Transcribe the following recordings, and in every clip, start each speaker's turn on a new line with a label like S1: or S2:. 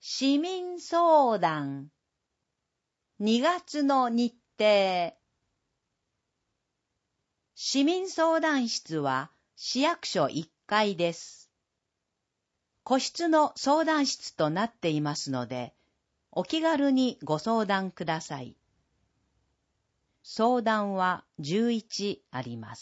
S1: 市民相談2月の日程。市民相談室は市役所1階です。個室の相談室となっていますので、お気軽にご相談ください。相談は11あります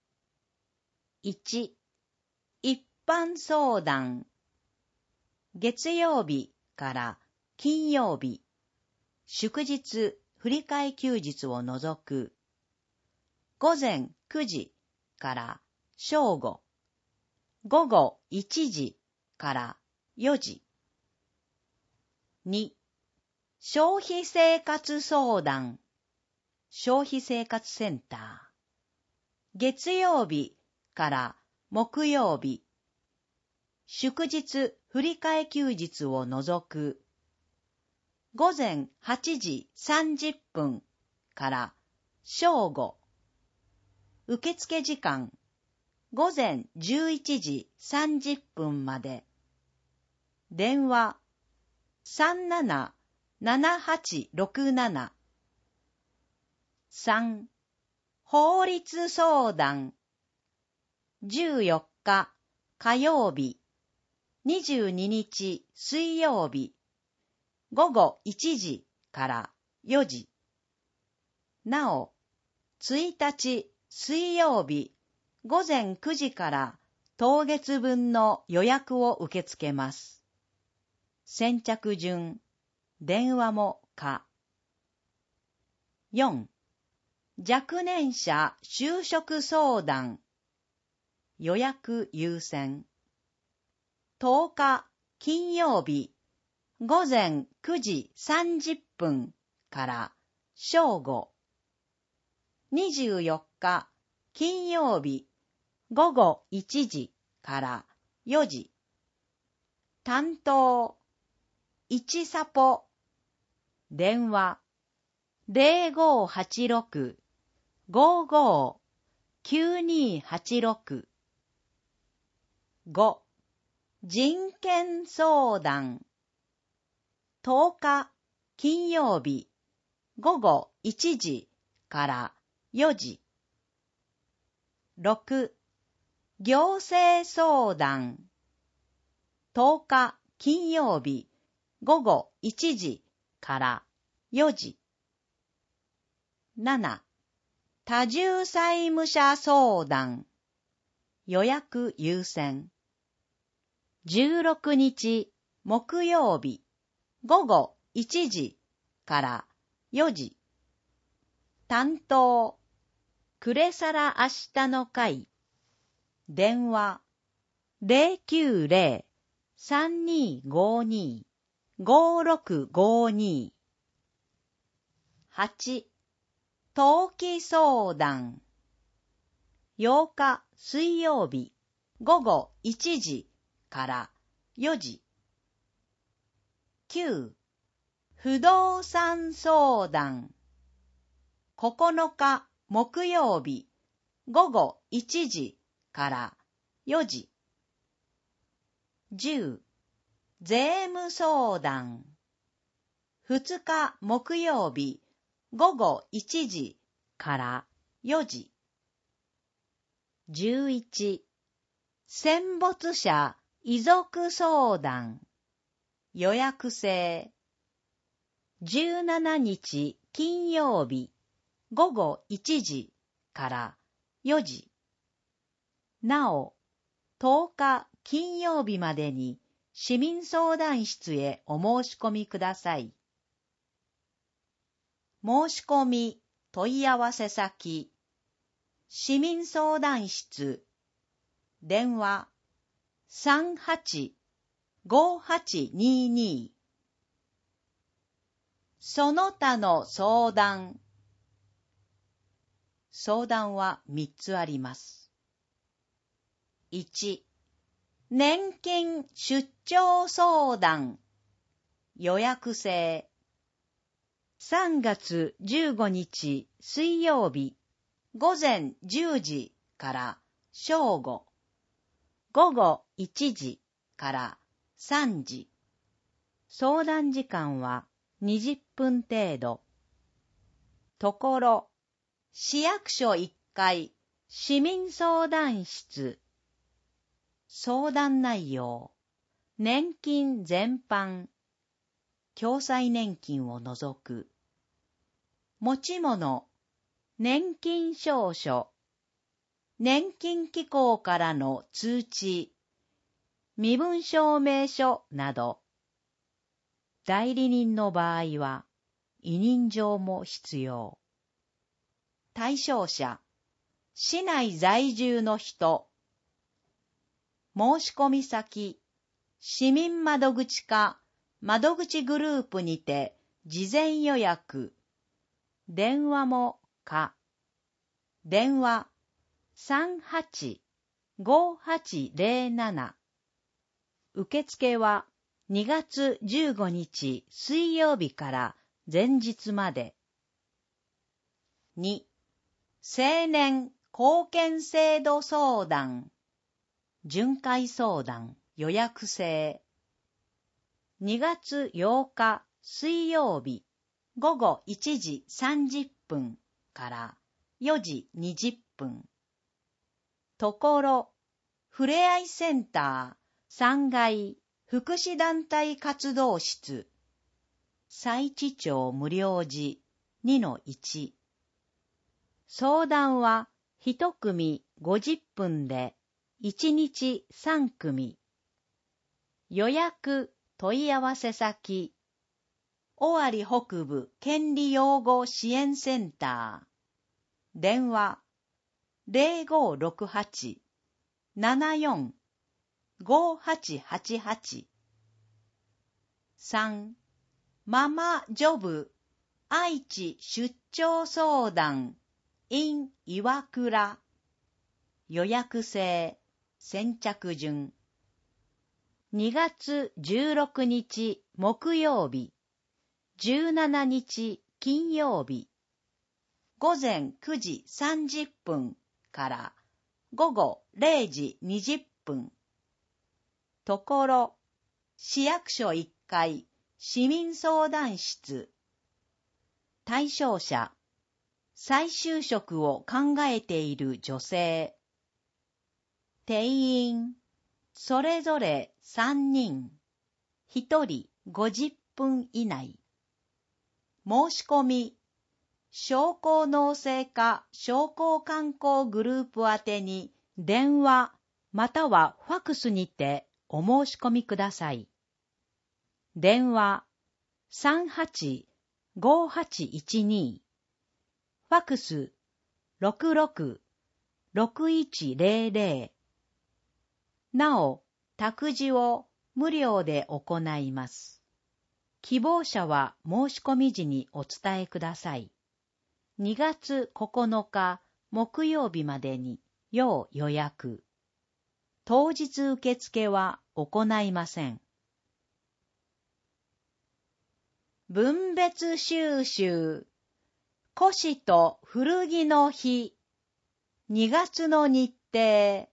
S1: 。1、一般相談。月曜日から金曜日、祝日、振り替え休日を除く、午前9時から正午、午後1時から4時。2、消費生活相談、消費生活センター。月曜日から木曜日、祝日、振り替え休日を除く、午前8時30分から正午。受付時間、午前11時30分まで。電話、377867。3、法律相談。14日火曜日、22日水曜日、午後1時から4時。なお、1日水曜日、午前9時から当月分の予約を受け付けます。先着順、電話も可。4、若年者就職相談。予約優先。10日金曜日、午前9時30分から正午。24日金曜日、午後1時から4時。担当、1サポ。電話、0586-55-9286。5、人権相談。10日金曜日、午後1時から4時。6、行政相談。10日金曜日、午後1時から4時。7、多重債務者相談。予約優先。16日木曜日、午後1時から4時。担当、くれさら明日の会。電話、090-3252-5652。8、登記相談。8日水曜日、午後1時から4時。9、不動産相談。9日木曜日、午後1時から4時。10、税務相談。2日木曜日、午後1時から4時。11、戦没者遺族相談。予約制。17日金曜日、午後1時から4時。なお、10日金曜日までに市民相談室へお申し込みください。申し込み問い合わせ先、市民相談室、電話 38-5822。その他の相談。相談は3つあります。1、年金出張相談。予約制。3月15日水曜日、午前10時から正午、午後1時から3時。 相談時間は20分程度。ところ、市役所1階、市民相談室。相談内容、年金全般、共済年金を除く。持ち物、年金証書、年金機構からの通知、身分証明書など。代理人の場合は、委任状も必要。対象者、市内在住の人。申込先、市民窓口か窓口グループにて事前予約。電話も可。電話 38-5807。受付は2月15日水曜日から前日まで。2、青年貢献制度相談。巡回相談予約制。2月8日水曜日午後1時30分から4時20分。ところ、ふれあいセンター3階福祉団体活動室。佐市町無料寺 2-1。相談は1組50分で1日3組。予約問い合わせ先、尾張北部権利擁護支援センター。電話 0568-74-5888。3、ママジョブ愛知出張相談 in 岩倉。予約制、先着順。2月16日木曜日、17日金曜日、午前9時30分から午後0時20分。ところ、市役所1階市民相談室。対象者、再就職を考えている女性。定員、それぞれ3人、1人50分以内。申し込み、商工農政課商工観光グループ宛てに電話またはファクスにてお申し込みください。電話38-5812、ファクス66-6100。なお、託児を無料で行います。希望者は申し込み時にお伝えください。2月9日木曜日までに要予約。当日受付は行いません。分別収集。古紙と古着の日。2月の日程。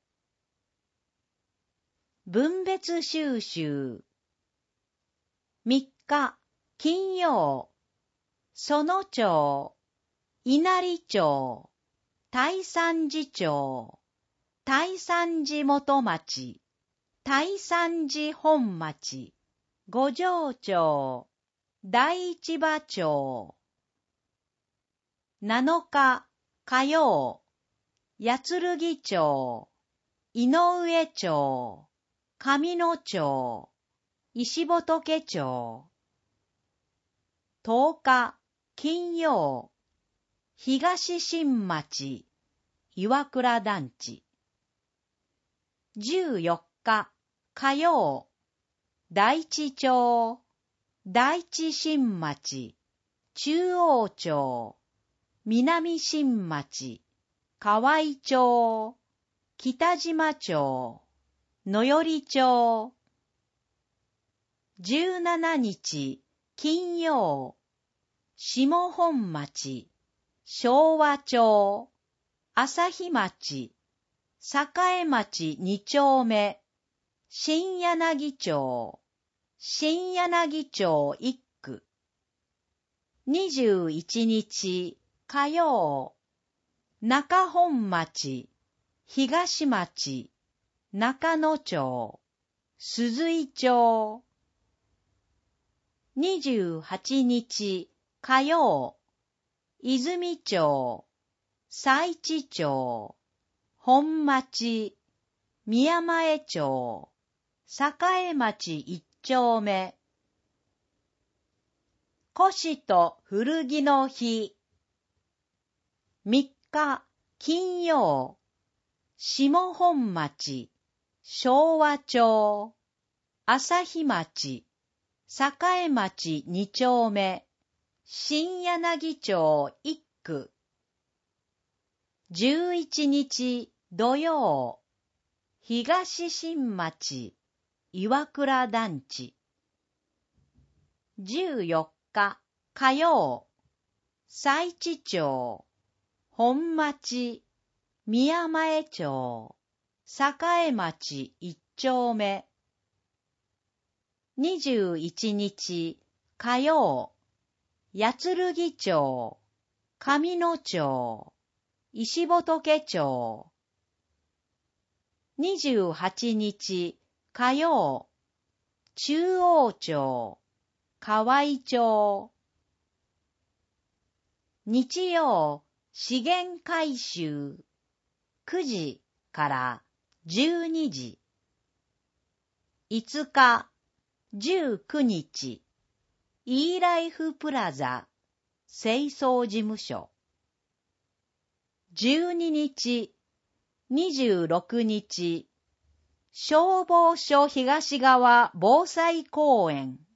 S1: 分別収集。3日金曜、園町、稲荷町、大山寺町、大山寺元町、大山寺本町、五条町、大市場町。7日火曜、八剣町、井上町、上野町、石仏町。10日金曜、東新町、岩倉団地。14日火曜、大地町、大地新町、中央町、南新町、河合町、北島町、野寄町。17日金曜、下本町、昭和町、朝日町、栄町2丁目、新柳町、 新柳町一区。21日火曜、中本町、東町、中野町、鈴井町。28日火曜、泉町、佐市町、本町、宮前町、栄町一丁目。越と古着の日。3日金曜、下本町、昭和町、朝日町、栄町2丁目、新柳町1区。11日土曜、東新町、岩倉団地。14日火曜、佐市町、本町、宮前町、栄町1丁目。21日火曜、八剣町、上野町、石仏町。28日火曜、中央町、河合町。日曜、資源回収、9時から12時。5日、19日、イーライフプラザ、清掃事務所。12日、26日、消防署東側防災公園。